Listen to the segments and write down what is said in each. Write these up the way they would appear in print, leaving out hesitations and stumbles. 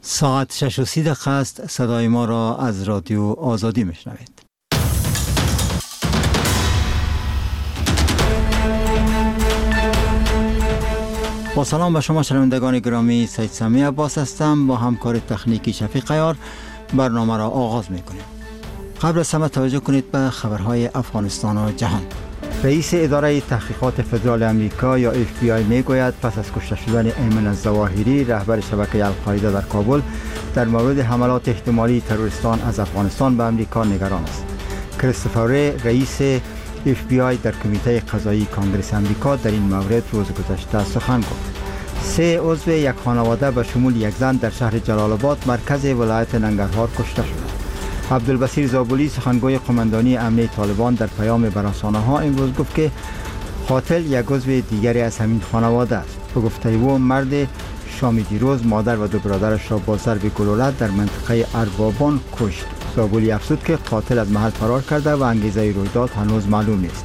ساعت 6:30 است. صدای ما را از رادیو آزادی میشنوید. با سلام به شما شنوندگان گرامی، سید سامی عباس هستم. با همکار تکنیکی شفیق عیار برنامه را آغاز میکنیم. قبل از همه توجه کنید به خبرهای افغانستان و جهان. رئیس اداره تحقیقات فدرال امریکا یا FBI میگوید پس از کشته شدن ایمن الظواهری رهبر شبکه القاعده در کابل در مورد حملات احتمالی تروریستان از افغانستان به امریکا نگران است. کریستوفر ری رئیس FBI در کمیته قضایی کانگرس امریکا در این مورد روز گذشته سخن گفت. 3 عضو یک خانواده به شمول یک زن در شهر جلال آباد مرکز ولایت ننگرهار کشته شدند. عبدالبصیر زابلی سخنگوی قماندانی امنیه طالبان در پیام به رسانه‌ها امروز گفت که قاتل یک عضو دیگری از همین خانواده است. به گفته او مرد شامی دیروز مادر و 2 برادرش را با ضرب گلوله در منطقه اربابان کشت. زابلی افزود که قاتل از محل فرار کرده و انگیزه رویداد هنوز معلوم نیست.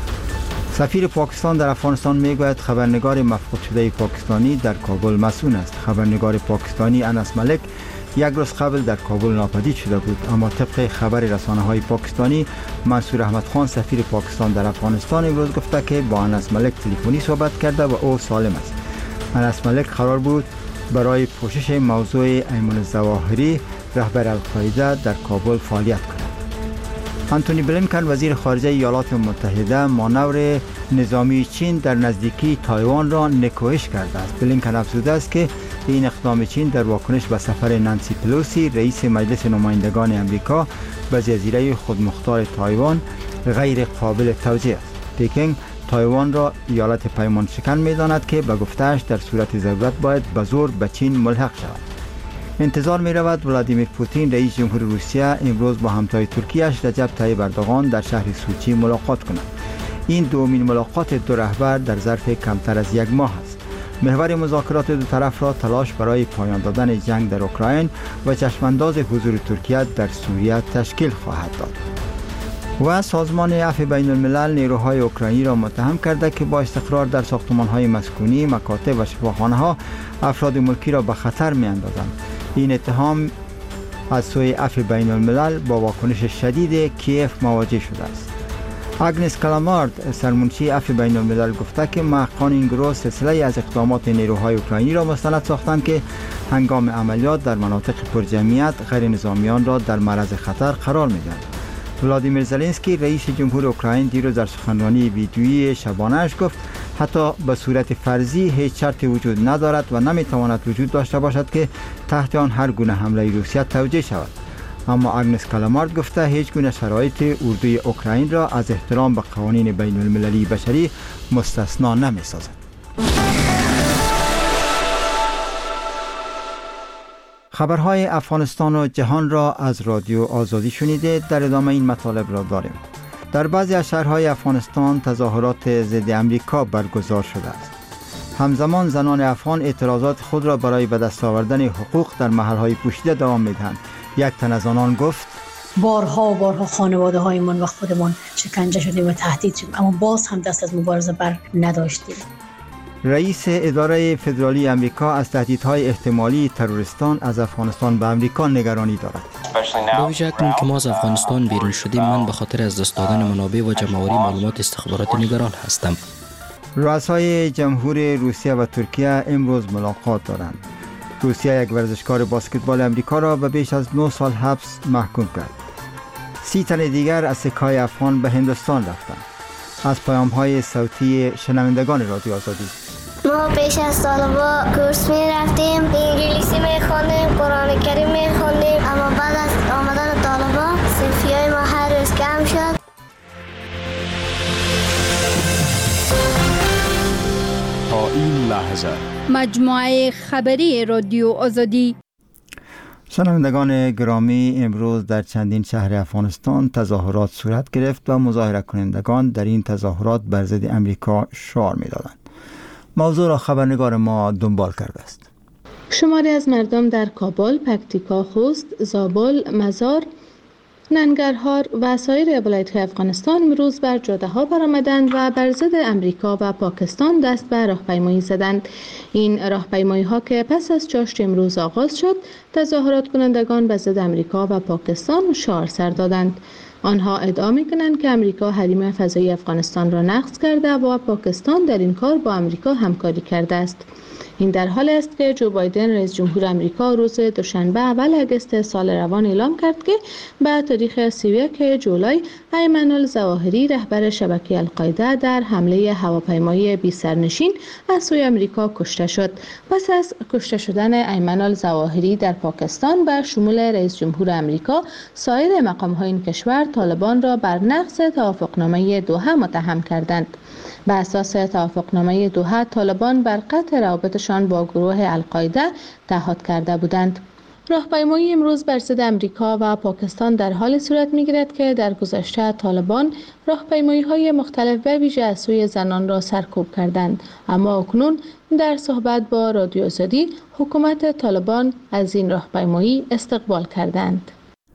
سفیر پاکستان در افغانستان میگوید خبرنگار مفقود شده پاکستانی در کابل مسئول است. خبرنگار پاکستانی انس ملک یک روز قبل در کابل ناپدید شده بود، اما طبق خبر رسانه‌های پاکستانی منصور احمد خان سفیر پاکستان در افغانستان امروز گفته که با انس ملک تلفنی صحبت کرده و او سالم است. انس ملک قرار بود برای پوشش موضوع ایمن الظواهری رهبر القاعده در کابل فعالیت کند. آنتونی بلینکن وزیر خارجه ایالات متحده مانور نظامی چین در نزدیکی تایوان را نکوهش کرده است. بلینکن افزوده است که این اقدام چین در واکنش به سفر نانسی پلوسی رئیس مجلس نمایندگان امریکا به جزیره خودمختار تایوان غیر قابل توجیه است. پکینگ تایوان را ایالت پیمان شکن می‌داند که به گفته‌اش در صورت ضرورت باید به زور به چین ملحق شود. انتظار می رود ولادیمیر پوتین رئیس جمهور روسیه امروز با همتای ترکیه‌اش رجب طیب اردوغان در شهر سوچی ملاقات کند. این دومین ملاقات دو رهبر در ظرف کمتر از 1 ماه است. محور مذاکرات دو طرف را تلاش برای پایان دادن جنگ در اوکراین و چشمانداز حضور ترکیه در سوریه تشکیل خواهد داد. و سازمان عفو بین الملل نیروهای اوکراینی را متهم کرده که با استقرار در ساختمان‌های مسکونی، مکاتب و شفاخانه‌ها افراد ملکی را به خطر می‌اندازند. این اتهام از سوی عفو بین الملل با واکنش شدید کیف مواجه شده است. آگنس کلامارد سرمنشی عفو بین الملل گفته که محققان این گروه سلسله از اقدامات نیروهای اوکراینی را مستند ساختند که هنگام عملیات در مناطق پرجمعیت غیر نظامیان را در معرض خطر قرار می‌دهند. ولادیمیر زلنسکی رئیس جمهور اوکراین دیروز در سخنرانی ویدیویی شبانه‌اش گفت حتی به صورت فرضی هیچ شرطی وجود ندارد و نمیتواند وجود داشته باشد که تحت آن هر گونه حمله روسیه توجیه شود. اما آگنس کلامارد گفته هیچ گونه شرایط اردوی اوکراین را از احترام به قوانین بین المللی بشری مستثنا نمی‌سازد. خبرهای افغانستان و جهان را از رادیو آزادی شنیده. در ادامه این مطالب را داریم. در بعضی از شهرهای افغانستان تظاهرات ضد امریکا برگزار شده است. همزمان زنان افغان اعتراضات خود را برای به دست آوردن حقوق در محلهای پوشیده دوام می‌دهند. یک تن از آنان گفت بارها و بارها خانواده هایمان و خودمان شکنجه شدیم و تهدید شدیم، اما باز هم دست از مبارزه بر نداشتیم. رئیس اداره فدرالی امریکا از تهدیدهای احتمالی تروریستان از افغانستان به امریکا نگرانی دارد. با وجه اکنون که ما از افغانستان بیرون شدیم، من به خاطر از دست دادن منابع و جمع‌آوری معلومات استخباراتی نگران هستم. رؤسای جمهور روسیه و ترکیه امروز ملاقات دارند. روسیه یک ورزشکار بسکتبال امریکا را به بیش از 9 سال حبس محکوم کرد. 30 تن دیگر از سکه‌های افغان به هندوستان رفتند. از پیام‌های صوتی شنوندگان رادیو آزادی. ما پیش از طالبا کورس می رفتیم، انگلیسی می خوندیم، قرآن کریم می خوندیم، اما بعد از آمدن طالبا صرفی‌های ما هر روز کم شد. تا این لحظه مجموعه خبری رادیو آزادی. شنوندگان گرامی، امروز در چندین شهر افغانستان تظاهرات صورت گرفت و مظاهره کنندگان در این تظاهرات بر ضد امریکا شعار می‌دادند. موضوع را خبرنگار ما دنبال کرده است. شماری از مردم در کابل، پکتیکا، خوست، زابل، مزار ننگرهار و سایر ولایت‌های افغانستان امروز بر جاده‌ها برآمدند و بر ضد امریکا و پاکستان دست به راهپیمایی زدند. این راهپیمایی‌ها که پس از چاشت امروز آغاز شد، تظاهرات کنندگان به ضد امریکا و پاکستان شعار سر دادند. آنها ادعا می‌کنند که امریکا حریم فضایی افغانستان را نقض کرده و پاکستان در این کار با امریکا همکاری کرده است. این در حالی است که جو بایدن رئیس جمهور امریکا روز دوشنبه اول اگست سال روان اعلام کرد که به تاریخ 31 جولای ایمن الظواهری رهبر شبکه القاعده در حمله هواپیمایی بی سرنشین از سوی امریکا کشته شد. پس از کشته شدن ایمن الظواهری در پاکستان به شمول رئیس جمهور امریکا، سایر مقام‌های این کشور طالبان را بر نقض توافقنامه دوحه متهم کردند. به اساس توافقنامه دوحه، طالبان بر قطع روابطشان با گروه القاعده تعهد کرده بودند. راهپیمایی امروز بر ضد امریکا و پاکستان در حال صورت می‌گیرد که در گذشته طالبان راهپیمایی‌های مختلف به ویژه از سوی زنان را سرکوب کردند، اما اکنون در صحبت با رادیو آزادی حکومت طالبان از این راهپیمایی استقبال کردند.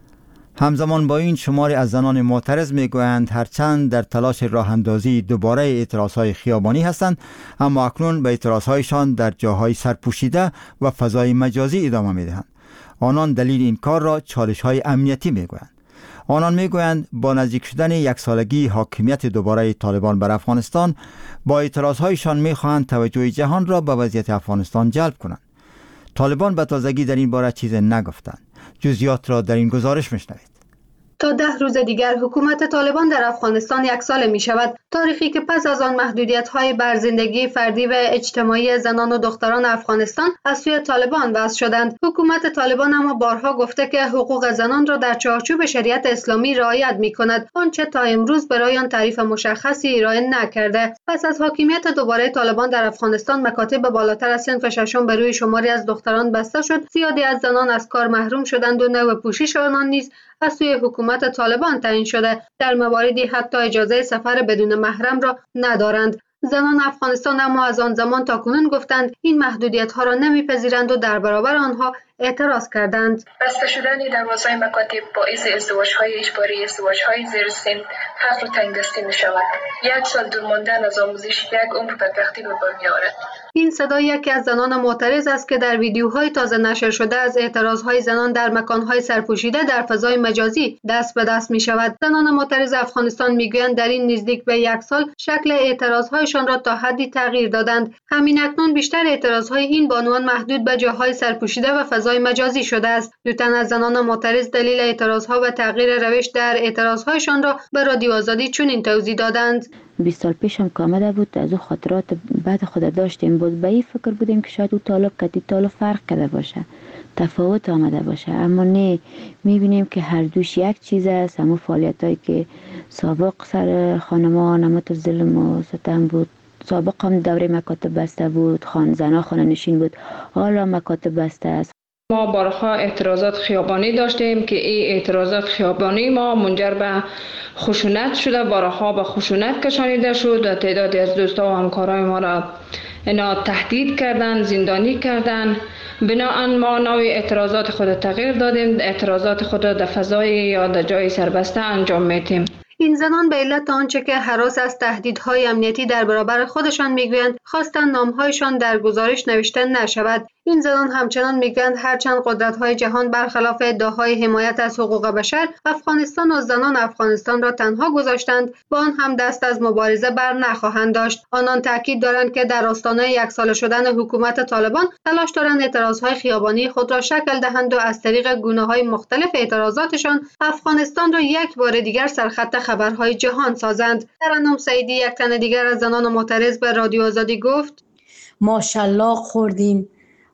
همزمان با این شماری از زنان معترض میگویند هرچند در تلاش راه اندازی دوباره اعتراضهای خیابانی هستند، اما اکنون به اعتراضهایشان در جاهای سرپوشیده و فضای مجازی ادامه میدهند. آنان دلیل این کار را چالش‌های امنیتی میگویند. آنان میگویند با نزدیک شدن یک سالگی حاکمیت دوباره طالبان بر افغانستان، با اعتراضهایشان میخواهند توجه جهان را به وضعیت افغانستان جلب کنند. طالبان به تازگی در این باره چیز نگفتند. جزئیات را در این گزارش میشنوید. تا 10 روز دیگر حکومت طالبان در افغانستان 1 سال می شود، تاریخی که پس از آن محدودیت‌های بر زندگی فردی و اجتماعی زنان و دختران افغانستان از سوی طالبان وضع شدند. حکومت طالبان اما بارها گفته که حقوق زنان را در چارچوب شریعت اسلامی رعایت می‌کند، آنچه تا امروز برای آن تعریف مشخصی ارائه نکرده. پس از حاکمیت دوباره طالبان در افغانستان، مکاتب بالاتر از صنف ششم بر روی شماری از دختران بسته شد، زیادی از زنان از کار محروم شدند و نوع پوشش آنان نیز از سوی حکومت طالبان تعیین شده. در مواردی حتی اجازه سفر بدون محرم را ندارند. زنان افغانستان اما از آن زمان تا کنون گفتند این محدودیت‌ها را نمی‌پذیرند و در برابر آنها اعتراض کردند. بسته شدن 12 مکاتب باعث ازدواج‌های اجباری، ازدواج‌های زیر سن، حق و تنگدستی می‌شود. 1 سال دور ماندن از آموزش 1 عمر بدبختی به بار می‌آورد. این صدای یکی از زنان معترض است که در ویدیوهای تازه نشر شده از اعتراضهای زنان در مکانهای سرپوشیده در فضای مجازی دست به دست می‌شود. زنان معترض افغانستان می‌گویند در این نزدیک به 1 سال شکل اعتراضهایشان را تا حدی تغییر دادند. همین اکنون بیشتر اعتراضهای این بانوان محدود به جاهای سرپوشیده و فضای مجازی شده است. دو تن از زنان معترض دلیل اعتراضها و تغییر روش در اعتراضهایشان را به رادیو آزادی چنین توضیح دادند. 20 سال پیشم که آمده بود، از او خاطرات بعد خود داشتیم بود. به این فکر بودیم که شاید او طالب کتی طالب فرق کرده باشه، تفاوت آمده باشه، اما نه، میبینیم که هر دوش یک چیز است. همون فعالیت هایی که سابق سر خانمان نمت ظلم و ستم بود، سابق هم دوره مکاتب بسته بود، زنها خانه نشین بود، حالا مکاتب بسته است. ما بارها اعتراضات خیابانی داشتیم که این اعتراضات خیابانی ما منجر به خشونت شده، بارها به خشونت کشانیده شد و تعدادی از دوستا و همکارای ما را اینا تهدید کردن، زندانی کردن. بناهن ما نوع اعتراضات خود تغییر دادیم، اعتراضات خود در فضای یا در جای سربسته انجام میدیم. این زنان به علت آنچه که هراس از تهدیدهای امنیتی در برابر خودشان میگویند خواستند نامهایشان در گزارش نوشته نشود. این زنان همچنان میگویند هرچند قدرت‌های جهان برخلاف ادعاهای حمایت از حقوق بشر افغانستان و زنان افغانستان را تنها گذاشتند، با آن هم دست از مبارزه بر نخواهند داشت. آنان تاکید دارند که در آستانه 1 سال شدن حکومت طالبان تلاش دارند اعتراضهای خیابانی خود را شکل دهند و از طریق گونه‌های مختلف اعتراضاتشان افغانستان را یک بار دیگر سرخط خبرهای جهان سازند. ترنم سعیدی، یک تن دیگر از زنان معترض، به رادیو آزادی گفت: ما شلاق خوردیم،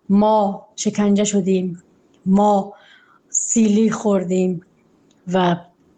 ما شکنجه شدیم، ما سیلی خوردیم و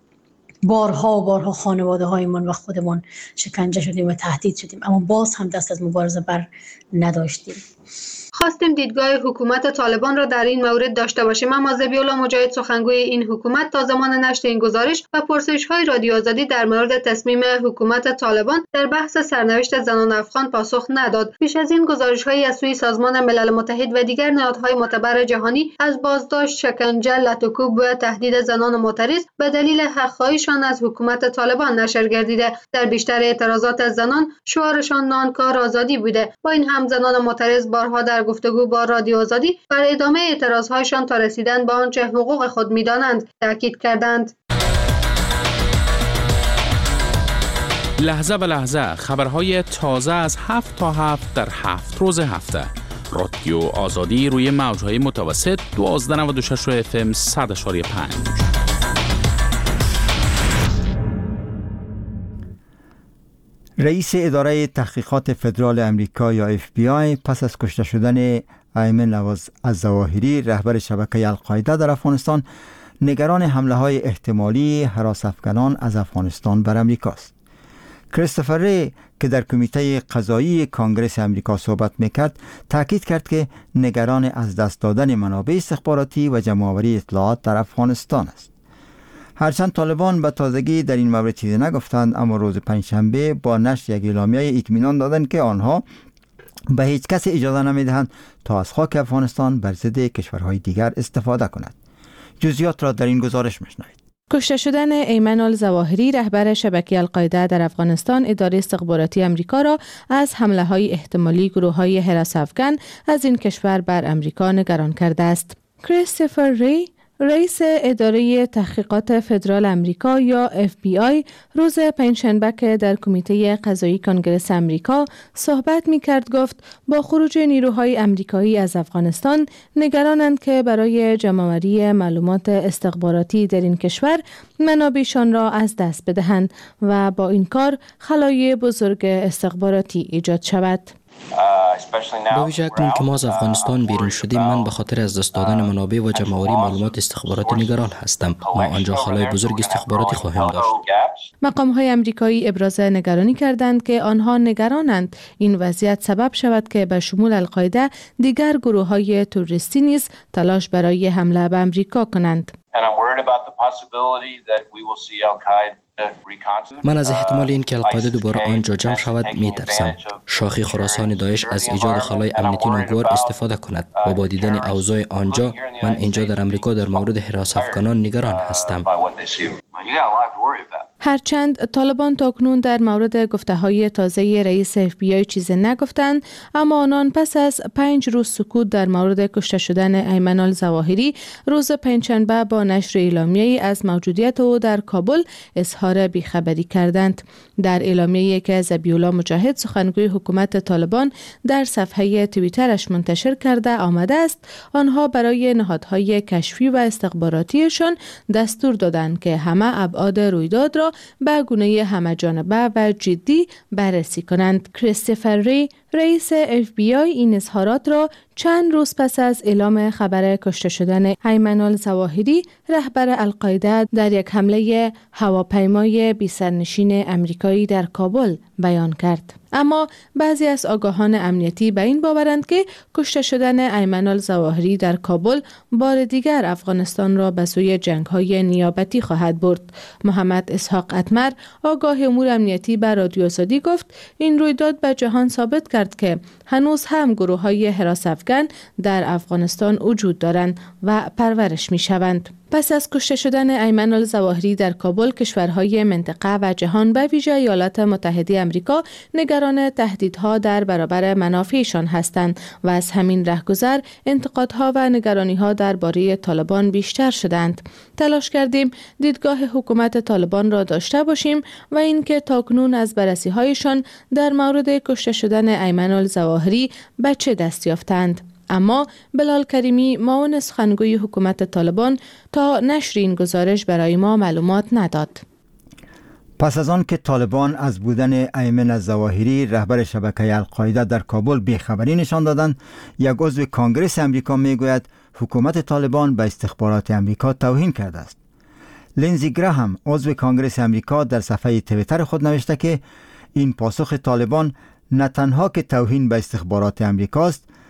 بارها خانواده هایمان و خودمان شکنجه شدیم و تهدید شدیم، اما باز هم دست از مبارزه بر نداشتیم. خواستیم دیدگاه حکومت طالبان را در این مورد داشته باشیم، اما ذبیح‌الله مجاهد سخنگوی این حکومت تا زمان نشر این گزارش و پرسش‌های رادیو آزادی در مورد تصمیم حکومت طالبان در بحث سرنوشت زنان افغان پاسخ نداد. پیش از این گزارش‌هایی از سوی سازمان ملل متحد و دیگر نهادهای معتبر جهانی از بازداشت، شکنجه، لطوکوب و تهدید زنان معترض به دلیل حق‌خواهیشان از حکومت طالبان نشر گردیده. در بیشتر اعتراضات زنان شعارشان نانکار آزادی بوده. با این هم زنان معترض بارها در گفتگو با رادیو آزادی بر ادامه اعتراضهایشان تا رسیدن به آنچه حقوق خود می‌دانند تاکید کردند. لحظه به لحظه خبرهای تازه از 7 تا 7 در 7 روز هفته. رادیو آزادی روی موج‌های متوسط 1296 FM 100.5. رئیس اداره تحقیقات فدرال امریکا یا FBI پس از کشته شدن ایمن الظواهری رهبر شبکه القاعده در افغانستان نگران حمله های احتمالی هراس افغانان از افغانستان بر امریکاست. کریستوفر ری که در کمیته قضایی کانگرس امریکا صحبت میکرد تاکید کرد که نگران از دست دادن منابع استخباراتی و جمع‌آوری اطلاعات در افغانستان است. هرچند طالبان به تازگی در این مورد چیزی نگفتند، اما روز پنجشنبه با نشر یک اعلامیه اطمینان دادند که آنها به هیچ کس اجازه نمیدهند تا از خاک افغانستان بر ضد کشورهای دیگر استفاده کند. جزئیات را در این گزارش میشنوید. کشته شدن ایمن الظواهری رهبر شبکه القاعده در افغانستان اداره استخباراتی امریکا را از حمله‌های احتمالی گروه‌های هراس افغان از این کشور بر امریکا نگران کرده است. کریستوفر ری رئیس اداره تحقیقات فدرال امریکا یا FBI روز پنجشنبه که در کمیته قضایی کانگرس امریکا صحبت می‌کرد گفت با خروج نیروهای امریکایی از افغانستان نگرانند که برای جمع‌آوری معلومات استخباراتی در این کشور منابعشان را از دست بدهند و با این کار خلای بزرگ استخباراتی ایجاد شود. با ویژه اکنون که ما از افغانستان بیرون شدیم، من به خاطر از دست دادن منابع و جمع‌آوری معلومات استخباراتی نگران هستم. ما آنجا خلای بزرگ استخباراتی خواهیم داشت. مقام‌های امریکایی ابراز نگرانی کردند که آنها نگرانند این وضعیت سبب شود که به شمول القاعده دیگر گروه‌های تروریستی نیز تلاش برای حمله به امریکا کنند. من از احتمال این که القاعده دوباره آنجا جمع شود می‌ترسم. شاخی خراسان داعش از ایجاد خلای امنیتی ناگوار استفاده کند و با دیدن اوضاع آنجا من اینجا در امریکا در مورد هراس افغانان نگران هستم. هرچند طالبان تاکنون در مورد گفته‌های تازه رئیس FBI چیزی نگفتند، اما آنان پس از 5 روز سکوت در مورد کشته شدن ایمن الظواهری روز پنجشنبه با نشر اعلامیه‌ای از موجودیت او در کابل اظهار بیخبری کردند. در اعلامیه‌ای که ذبیح‌الله مجاهد سخنگوی حکومت طالبان در صفحه توییترش منتشر کرده آمده است، آنها برای نهادهای کشفی و استخباراتیشان دستور دادند که همه ابعاد رویداد را به گونه همه‌جانبه و جدی بررسی کنند. کریستوفر ری رئیس FBI این اظهارات را چند روز پس از اعلام خبر کشته شدن ایمن الظواهری رهبر القاعده در یک حمله هواپیمای بی‌سرنشین امریکایی در کابل بیان کرد. اما بعضی از آگاهان امنیتی به این باورند که کشته شدن ایمن الظواهری در کابل بار دیگر افغانستان را به سوی جنگ‌های نیابتی خواهد برد. محمد اسحاق اتمر آگاه امور امنیتی به رادیو آزادی گفت این رویداد به جهان ثابت کرد که هنوز هم گروه‌های هراس افغان در افغانستان وجود دارند و پرورش می‌شوند. پس از کشته شدن ایمن الظواهری در کابل، کشورهای منطقه و جهان به ویژه ایالات متحده آمریکا نگران تهدیدها در برابر منافعشان هستند و از همین رهگذر انتقادها و نگرانیها درباره طالبان بیشتر شدند. تلاش کردیم دیدگاه حکومت طالبان را داشته باشیم و اینکه تاکنون از بررسی‌هایشان در مورد کشته شدن ایمن الظواهری به چه دست یافتند. اما بلال کریمی معاون سخنگوی حکومت طالبان تا نشر این گزارش برای ما معلومات نداد. پس از آن که طالبان از بودن ایمن الظواهری رهبر شبکه القاعده در کابل بیخبری نشان دادند، یک عضو کانگرس امریکا میگوید حکومت طالبان به استخبارات امریکا توهین کرده است. لینزی گراهام عضو کانگرس امریکا در صفحه توییتر خود نوشته که این پاسخ طالبان نه تنها که توهین به استخبارات امریکاست،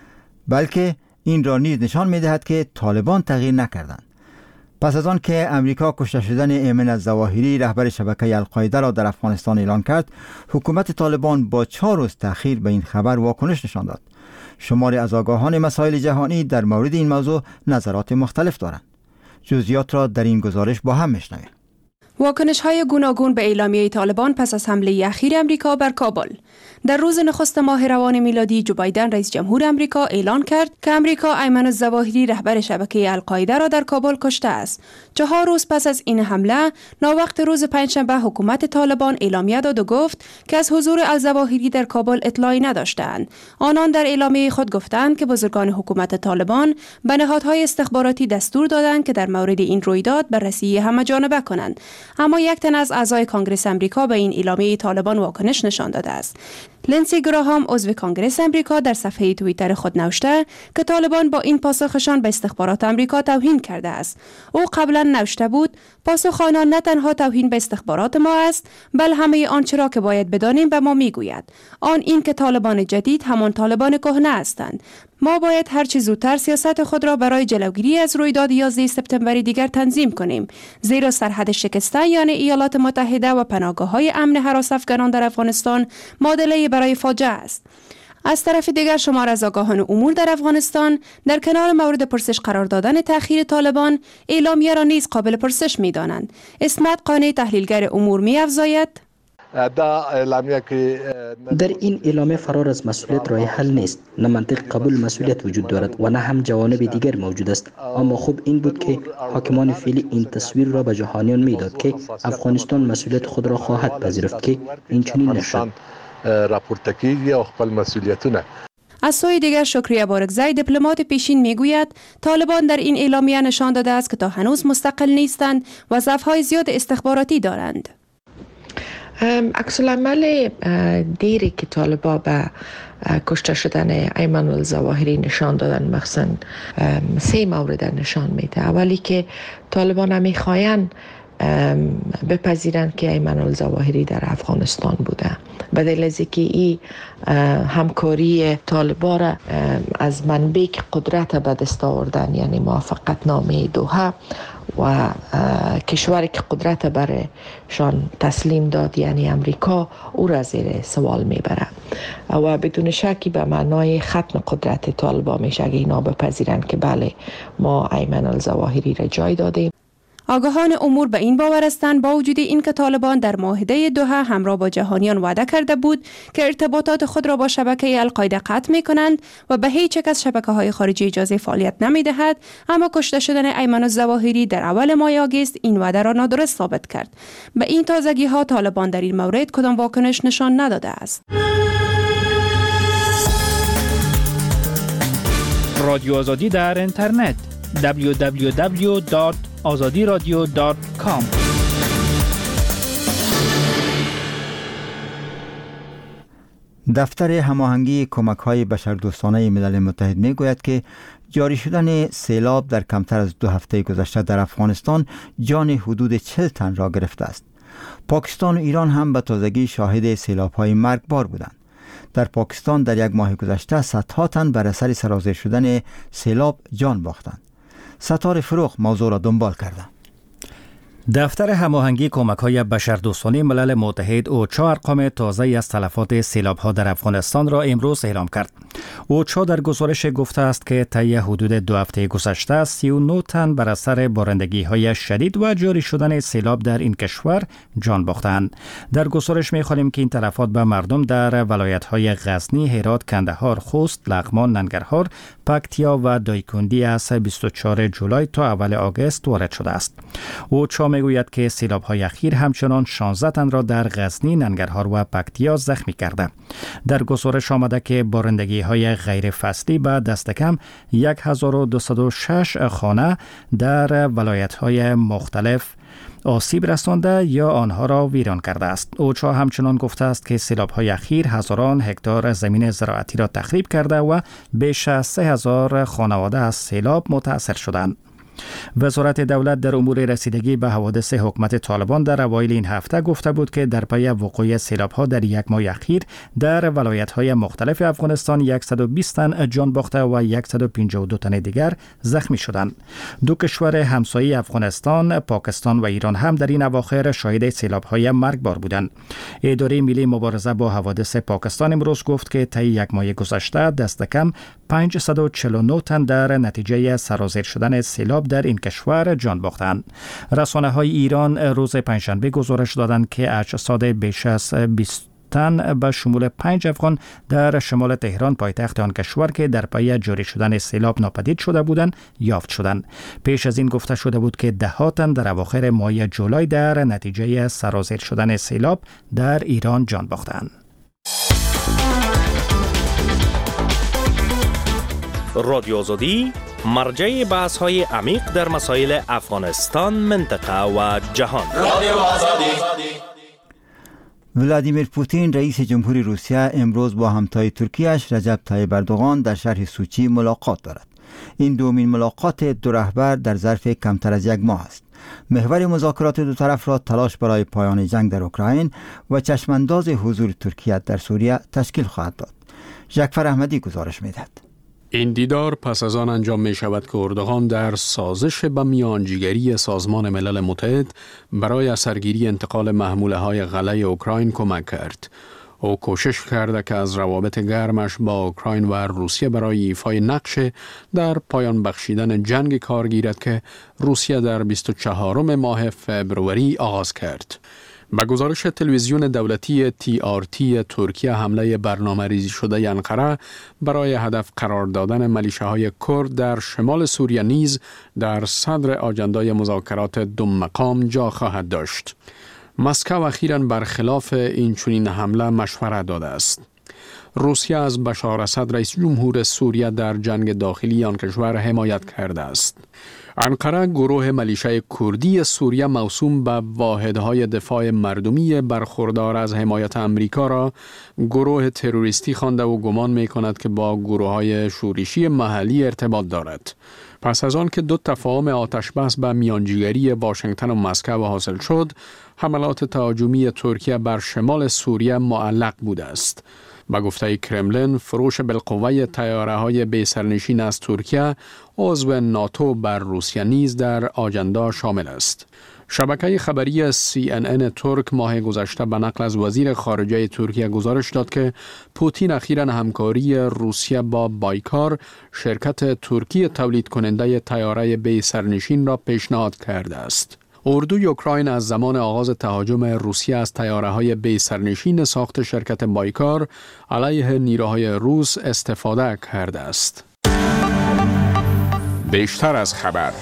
بلکه این را نیز نشان می‌دهد که طالبان تغییر نکردند. پس از آن که امریکا کشته شدن ایمن الظواهری رهبر شبکه القاعده را در افغانستان اعلان کرد، حکومت طالبان با 4 روز تأخیر به این خبر واکنش نشان داد. شماری از آگاهان مسائل جهانی در مورد این موضوع نظرات مختلف دارند. جزئیات را در این گزارش با هم میشنویم. واکنش‌های گوناگون به اعلامیه طالبان پس از حمله اخیر امریکا بر کابل. در روز نخست ماه روان میلادی جو بایدن رئیس جمهور امریکا اعلان کرد که امریکا ایمن الظواهری رهبر شبکه القاعده را در کابل کشته است. 4 روز پس از این حمله، ناوقت روز پنجشنبه حکومت طالبان اعلامیه داد و گفت که از حضور الظواهری در کابل اطلاعی نداشتند. آنان در اعلامیه خود گفتند که بزرگان حکومت طالبان به نهادهای استخباراتی دستور دادند که در مورد این رویداد بررسی همه‌جانبه کنند. اما یک تن از اعضای کانگرس امریکا به این اعلامیه طالبان واکنش نشان داده است. لنسی گراهام عضو کانگرس امریکا در صفحه توییتر خود نوشته که طالبان با این پاسخشان به استخبارات امریکا توهین کرده است. او قبلا نوشته بود پاسخ آنان نه تنها توهین به استخبارات ما است، بل همه آنچه را که باید بدانیم به ما میگوید. آن این که طالبان جدید همان طالبان کهنه هستند. ما باید هر چه زودتر سیاست خود را برای جلوگیری از رویداد 11 سپتامبر دیگر تنظیم کنیم، زیرا سرحد شکسته یعنی ایالات متحده و پناهگاه‌های امن هراس افغانان در افغانستان معادله برای فاجعه است. از طرف دیگر شمار از آگاهان امور در افغانستان در کنار مورد پرسش قرار دادن تأخیر طالبان، اعلامیه را نیز قابل پرسش می‌دانند. اسمت قانی تحلیلگر امور می‌افزاید در این اعلامیه فرار از مسئولیت راه حل نیست. نه منطق قبول مسئولیت وجود دارد و نه هم جوانب دیگر موجود است. اما خوب این بود که حاکمان فعلی این تصویر را به جهانیان میداد که افغانستان مسئولیت خود را خواهد پذیرفت که این چنین نشد. از سوی دیگر شکریه بارکزی دیپلمات پیشین میگوید طالبان در این اعلامیه نشان داده است که تا هنوز مستقل نیستند و ضعف‌های زیاد استخباراتی دارند. عکس العمل دیری که طالبان به کشته شدن ایمن الظواهری نشان دادن مخصوصا 3 مورد نشان میده. اولی که طالبان میخواین بپذیرند که ایمن الظواهری در افغانستان بوده، به دلیل از اینکه این همکاری طالبان را از منبع قدرت به دست آوردن، یعنی موافقت نامه دوحه و کشوری که قدرت برشان تسلیم داد یعنی امریکا، او را زیر سوال میبره و بدون شکی به معنای ختم قدرت طالبان میشه اگه اینا بپذیرند که بله ما ایمن الظواهری را جای دادیم. آگاهان امور به این باور هستند با وجود این که طالبان در معاهده دوحه همراه با جهانیان وعده کرده بود که ارتباطات خود را با شبکه القاعده قطع می کنند و به هیچ یک از شبکه‌های خارجی اجازه فعالیت نمی دهد، اما کشته شدن ایمن الظواهری در اول ماه آگوست این وعده را نادرست ثابت کرد. به این تازگی ها طالبان در این مورد کدام واکنش نشان نداده است. رادیو آزادی در اینترنت www.azadiradio.com. دفتر هماهنگی کمک‌های بشردوستانه ملل متحد می‌گوید که جاری شدن سیلاب در کمتر از 2 هفته گذشته در افغانستان جان حدود 40 تن را گرفته است. پاکستان و ایران هم به تازگی شاهد سیلاب‌های مرگبار بودند. در پاکستان در 1 ماه گذشته صدها تن بر اثر سرازیر شدن سیلاب جان باختند. ستاره فروغ موضوع را دنبال کرده. دفتر هماهنگی کمک‌های بشردوستانه ملل متحد اوچا ارقام تازه از تلفات سیلاب‌ها در افغانستان را امروز اعلام کرد. اوچا در گزارش گفته است که طی حدود 2 هفته گذشته 39 تن بر اثر بارندگی‌های شدید و جاری شدن سیلاب در این کشور جان باختند. در گزارش می‌خوانیم که این تلفات به مردم در ولایت‌های غزنی، هرات، کندهار، خوست، لغمان، ننگرهار، پکتیا و دایکندی از 24 جولای تا اول آگوست وارد شده است. اوچا میگوید که سیلاب‌های اخیر همچنان 16 تن را در غزنی، ننگرهار و پکتیا زخمی کرده. در گزارش آمده که بارندگی‌های غیر فصلی به دست کم 1206 خانه در ولایت‌های مختلف آسیب رسانده یا آنها را ویران کرده است. اوچا همچنان گفته است که سیلاب‌های اخیر هزاران هکتار زمین زراعتی را تخریب کرده و بیش از 3000 خانواده از سیلاب متاثر شدند. وزارت دولت در امور رسیدگی به حوادث حکومت طالبان در اوایل این هفته گفته بود که در پی وقوع سیلاب‌ها در یک ماه اخیر در ولایت‌های مختلف افغانستان 120 تن جان باخته و 152 تن دیگر زخمی شدند. دو کشور همسایه افغانستان، پاکستان و ایران هم در این اواخر شاهد سیلاب‌های مرگبار بودند. اداره ملی مبارزه با حوادث پاکستان امروز گفت که طی یک ماه گذشته دست کم 549 تن در نتیجه سرازیر شدن سیلاب در این کشور جان باختند. رسانه‌های ایران روز پنجشنبه گزارش دادند که اجساد بیش از 20 تن به شمول 5 افغان در شمال تهران پایتخت آن کشور که در پی جاری شدن سیلاب ناپدید شده بودند یافت شدند. پیش از این گفته شده بود که 10 تن در اواخر ماه جولای در نتیجه سرازیر شدن سیلاب در ایران جان باختند. رادیو آزادی مرجع بحث‌های عمیق در مسائل افغانستان، منطقه و جهان. رادیو آزادی. ولادیمیر پوتین رئیس جمهوری روسیه امروز با همتای ترکیه‌اش رجب طیب اردوغان در شهر سوچی ملاقات دارد. این دومین ملاقات دو رهبر در ظرف کمتر از یک ماه است. محور مذاکرات دو طرف را تلاش برای پایان جنگ در اوکراین و چشمانداز حضور ترکیه در سوریه تشکیل خواهد داد. جعفر احمدی گزارش می‌دهد. این دیدار پس از آن انجام می شود که اردوغان در سازش به میانجیگری سازمان ملل متحد برای اثرگیری انتقال محموله های غله اوکراین کمک کرد. او کوشش کرده که از روابط گرمش با اوکراین و روسیه برای ایفای نقش در پایان بخشیدن جنگ کار گیرد که روسیه در 24 ماه فبروری آغاز کرد. به گزارش تلویزیون دولتی TRT ترکیه، حمله برنامه‌ریزی شده انقره برای هدف قرار دادن میلیشه‌های کرد در شمال سوریه نیز در صدر آجندای مذاکرات دو مقام جا خواهد داشت. مسکو اخیراً برخلاف این چنین حمله مشورت داده است. روسیه از بشار اسد رئیس جمهور سوریه در جنگ داخلی آن کشور حمایت کرده است. انقره گروه میلیشه کردی سوریه موسوم به واحدهای دفاع مردمی برخوردار از حمایت امریکا را گروه تروریستی خوانده و گمان می کند که با گروه‌های شورشی محلی ارتباط دارد. پس از آن که دو تفاهم آتشبس به میانجیگری واشنگتن و مسکو حاصل شد، حملات تهاجمی ترکیه بر شمال سوریه معلق بوده است. با گفته کرملین، فروش بالقوه طیاره‌های بی‌سرنشین از ترکیه عضو ناتو بر روسیه نیز در آجندا شامل است. شبکه خبری CNN ترک ماه گذشته به نقل از وزیر خارجه ترکیه گزارش داد که پوتین اخیراً همکاری روسیه با بایکار، شرکت ترکی تولید کننده طیاره بی‌سرنشین را پیشنهاد کرده است. اردوی اوکراین از زمان آغاز تهاجم روسیه از طیاره‌های بی‌سرنشین ساخت شرکت بایکار علیه نیروهای روس استفاده کرده است. بیشتر از خبر.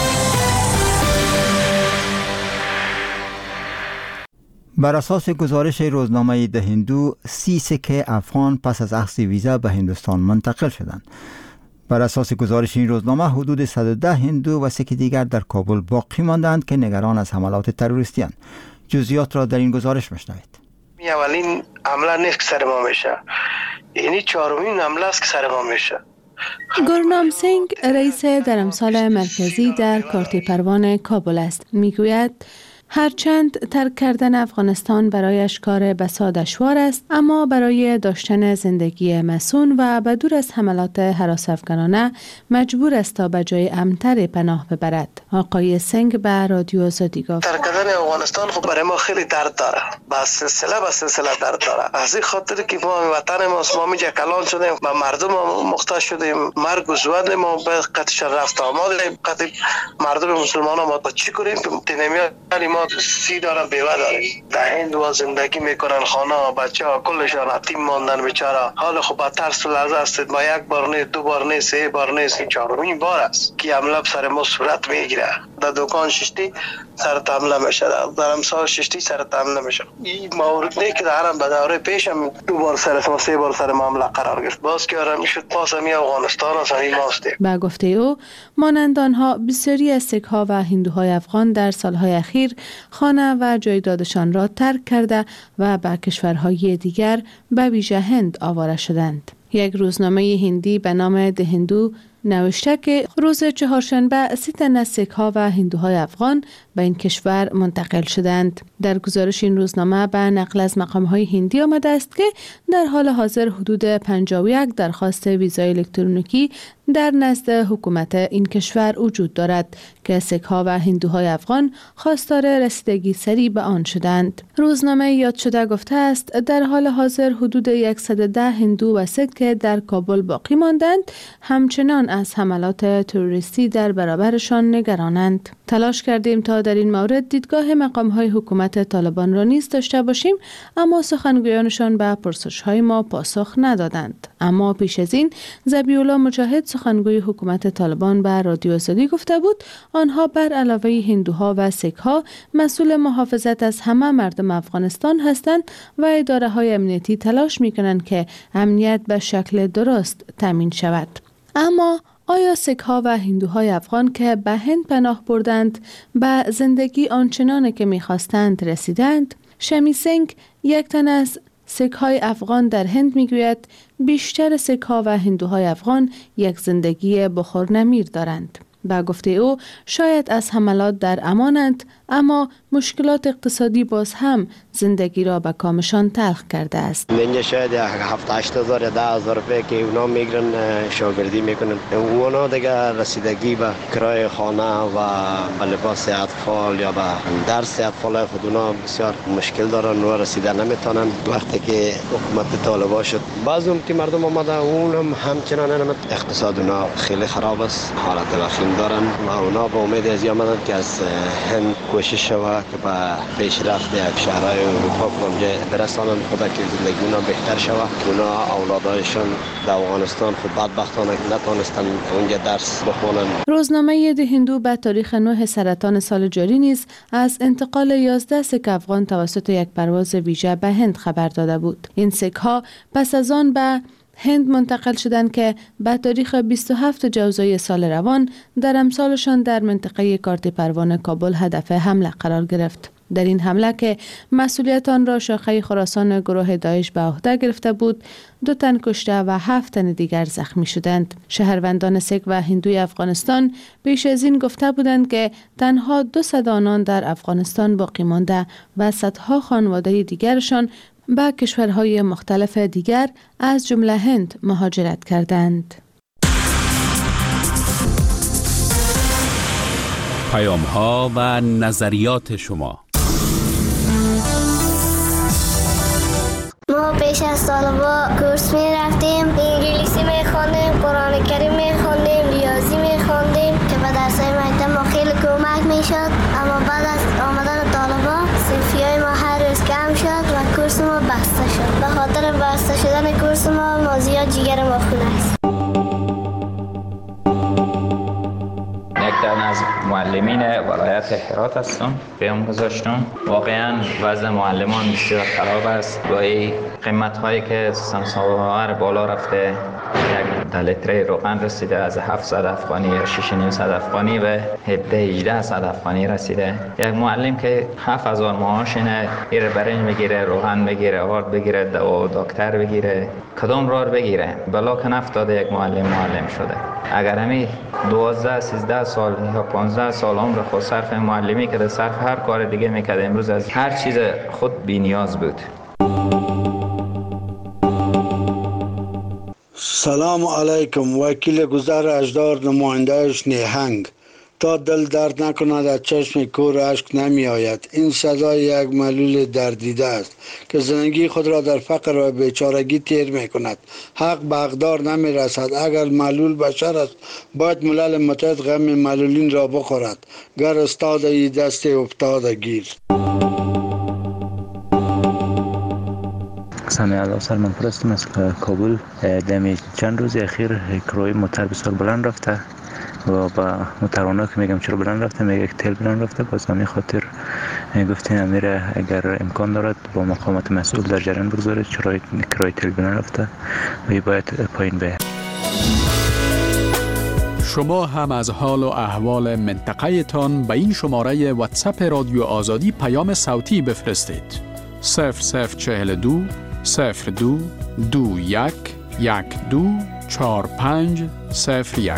بر اساس گزارش روزنامه د هندو، 30 سکه افغان پس از اخذ ویزا به هندوستان منتقل شدند. بر اساس گزارش این روزنامه حدود 110 هندو و سکه دیگر در کابل باقی ماندند که نگران از حملات تروریستی اند. جزئیات را در این گزارش بشنوید. اولین حمله نیست که سر ما میشه، یعنی چهارمین حمله است که سر ما میشه. گورنام سینگ رئیس درمسال مرکزی در کارت پروان کابل است. میگوید هرچند ترک کردن افغانستان برایش کار بسا دشوار است، اما برای داشتن زندگی مسون و بدور از حملات هراس‌افکنانه مجبور است تا به جای امن‌تر پناه ببرد. آقای سنگ به رادیو آزادی گفت ترک کردن افغانستان خب برای ما خیلی درد داره، با سلسله درد داره. از این خاطر که ما وطن ما میجا کلان شدیم، با مردم محتاج شدیم، مرگ و زود ما به قطعش رفت آمدیم. قطع مردم مسلمان ما با چی کنیم که تنمیان ما 30 دارن بیوه داریم. در هند و زندگی میکنن، خانه بچه ها کلشان یتیم ماندن بیچاره. حال خب با ترس و لرزه است. ما یک بار نه، دو بار نه، سه بار نه، چهارمین بار است که حمله سر ما صورت میگیره. در دکان ششتی سر حمله میشه، در امسال ششتی سر حمله میشه. این مورد نه که دارم به دوره پیشم دو بار سر ما، سه بار سر ما حمله قرار گرفت. باز که آرام شد پاس می افغانستان است این ماست. با گفته او، مانند آنها بسیاری از سیک ها و هندوهای افغان در سالهای اخیر خانه و جایدادشان را ترک کرده و به کشورهای دیگر به ویژه هند آواره شدند. یک روزنامه هندی به نام د هندو نوشته که روز چهارشنبه 30 تن از سیک‌ها و هندوهای افغان به این کشور منتقل شدند. در گزارش این روزنامه به نقل از مقام‌های هندی آمده است که در حال حاضر حدود 51 درخواست ویزای الکترونیکی در نزد حکومت این کشور وجود دارد که سیک‌ها و هندوهای افغان خواستار رسیدگی سریع به آن شدند. روزنامه یاد شده گفته است در حال حاضر حدود 110 هندو و سیک که در کابل باقی ماندند همچنان از حملات تروریستی در برابرشان نگرانند. تلاش کردیم تا در این مورد دیدگاه مقام‌های حکومت طالبان را نیز داشته باشیم، اما سخنگویانشان به پرسش‌های ما پاسخ ندادند. اما پیش از این ذبیح‌الله مجاهد سخنگوی حکومت طالبان به رادیو آزادی گفته بود آنها بر علاوه هندوها و سیک‌ها مسئول محافظت از همه مردم افغانستان هستند و اداره‌های امنیتی تلاش می‌کنند که امنیت به شکل درست تامین شود. اما آیا سیک‌ها و هندوهای افغان که به هند پناه بردند به زندگی آنچنان که می‌خواستند رسیدند؟ شمی سنگ، یک تن از سیک‌های افغان در هند میگوید بیشتر سیک‌ها و هندوهای افغان یک زندگی بخورنمیر دارند. با گفته او شاید از حملات در امانند، اما مشکلات اقتصادی باز هم زندگی را به کامشان تلخ کرده است. اینجا شاید 7-8 هزار یا 10 هزار روپیه که اونا میگیرن شاگردی میکنن. اونا دیگه رسیدگی به کرایه خانه و به لباس اطفال یا به درس اطفال خود اونا بسیار مشکل دارن و رسیده نمیتونن. وقتی که حکومت طالبان شد بعضی مردم آمدن اون هم همچنان اقتصاد اونا خیلی خراب است، حالت وخیم دارن و اونا به امید از آمدن که از هند کوشش شود که به پیشرفت یک شهرهای اروپا اونجا برسانن خدا که زندگی اونا بهتر شود. اونا اولادایشان در افغانستان خود بدبختانه نتونستن اونجا درس بخونن. روزنامه ده هندو به تاریخ 9 سرطان سال جاری نیز از انتقال 11 سیک افغان توسط یک پرواز ویژه به هند خبر داده بود. این سیک‌ها پس از آن به هند منتقل شدند که به تاریخ 27 جوزای سال روان در امسالشان در منطقه کارت پروان کابل هدف حمله قرار گرفت. در این حمله که مسئولیت آن را شاخه خراسان گروه داعش به عهده گرفته بود، 2 تن کشته و 7 تن دیگر زخمی شدند. شهروندان سیک و هندوی افغانستان پیش از این گفته بودند که تنها 200 آنان در افغانستان باقی مانده و صدها خانواده دیگرشان به کشورهای مختلف دیگر از جمله هند مهاجرت کردند. پیام‌ها و نظریات شما. ما پیش از طالبا کورس می رفتیم، انگلیسی می خوندیم، قرآن کریم می خوندیم، ریاضی می خوندیم که به درسای مکتب ما خیلی کمک می شد. اما بعد از آمدن طالبا صرفی‌های ما هر روز کم شد و کورس ما بسته شد. به خاطر بسته شدن کورس ما زیاد جگر ما خونه است. از معلمین ولایت هرات هستم. پیام گذاشتم. واقعا وضع معلمان بسیار خراب است. با این قیمت هایی که سمساور بالا رفته، یک لیتر روغن رسیده از 700 افغانی یا 6,500 افغانی به 17-1800 افغانی رسیده. یک معلم که 7000 معاش اینه، ایره برنج بگیره، روغن بگیره، آرد بگیره، دوا دکتر بگیره، کدام راه بگیره؟ بلا که نفتاده یک معلم شده. اگر همی 12-13 سال یا 15 سال عمر خود صرف معلمی که صرف هر کار دیگه میکرد، امروز از هر چیز خود بی نیاز بود. سلام علیکم. وکیل گذر اجدار، نمایندهش نیهنگ. تا دل درد نکند از چشم کور اشک نمی آید. این صدای یک معلول دردیده است که زندگی خود را در فقر و بیچارگی تیر می کند. حق به حقدار نمی رسد. اگر معلول بشر است باید ملل متحد غم معلولین را بخورد. گر استاد ای دست افتاده گیر. سامی الله سلمان پرستم از کابل. دمی چند روز اخیر کرایه موتر بسیار بلند رفته و با موترانا که میگم چرا بلند رفته، میگه که تیل بلند رفته. باز همین خاطر گفتیم امیر اگر امکان دارد با مقامات مسئول در جریان بگذارید چرا کرایه تیل بلند رفته و باید پایین بیاید. شما هم از حال و احوال منطقه تان به این شماره واتساپ رادیو آزادی پیام صوتی بفرستید. 0042 02 21 12 4501.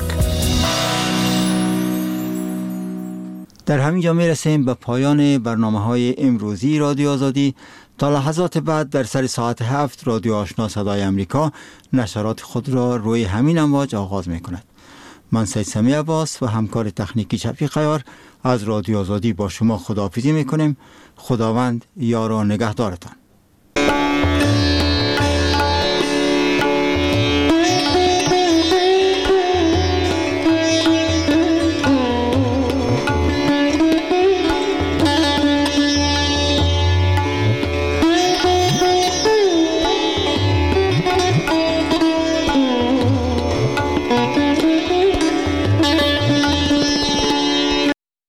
در همین جا می رسیم به پایان برنامه‌های امروزی رادیو آزادی. تا لحظات بعد در سر ساعت 7 رادیو آشنا صدای امریکا نشرات خود را روی همین امواج آغاز می کند. من سید سمی عباس و همکار تکنیکی شفیق عیار از رادیو آزادی با شما خداحافظی می کنیم. خداوند یار و نگهدارتان.